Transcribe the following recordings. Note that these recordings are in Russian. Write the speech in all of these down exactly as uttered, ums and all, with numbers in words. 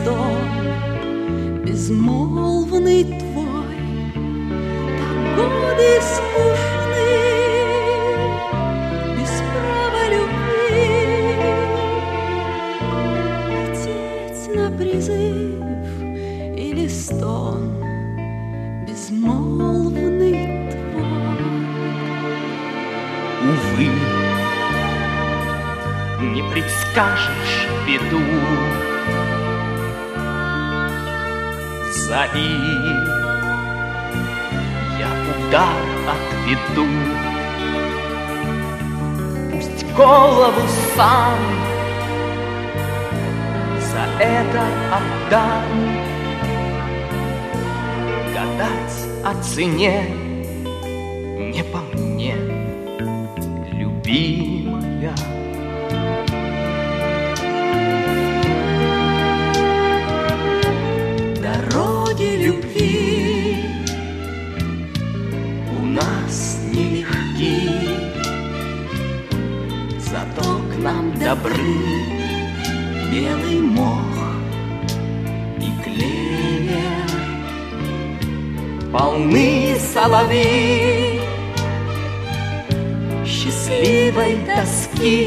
стон безмолвный твой, так годы скучны, без права любви. Лететь на призыв или стон безмолвный твой. Увы, не предскажешь беду, зови, я удар отведу. Пусть голову сам за это отдам. Гадать о цене не по мне, любимая. Дороги любви У нас нелегки, зато к нам добры белый мох и клевер. полны соловей счастливой тоски,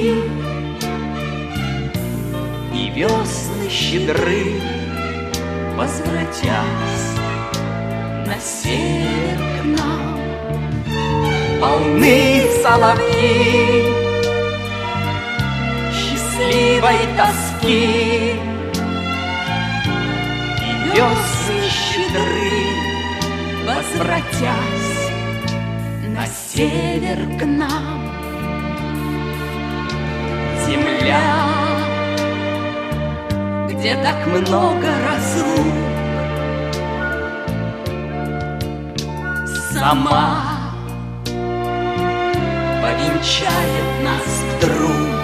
и весны щедры, возвратясь на север к нам. полны соловьи счастливой тоски, и весны щедры, Возвратясь на север к нам. земля, где так много разлук, сама повенчает нас вдруг.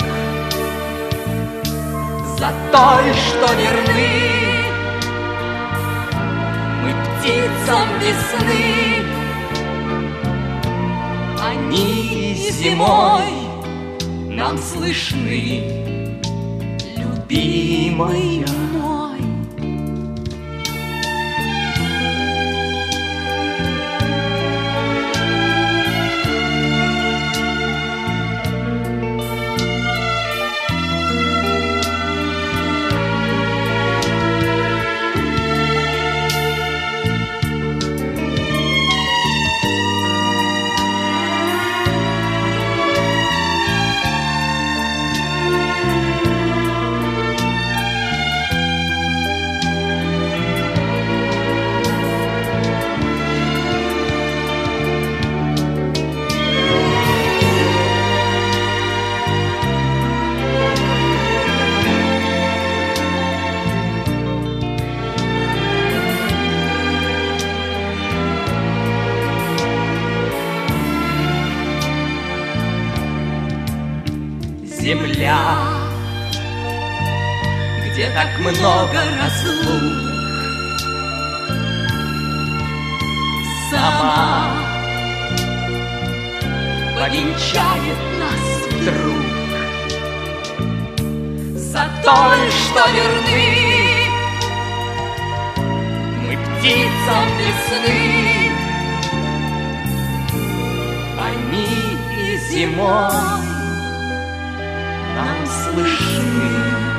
за той, что верны Мы птицам весны, они зимой нам слышны, любимая. мой. Земля, где так много разлук, Сама повенчает нас вдруг за той, что верны мы птицам весны. они и зимой нам слышны.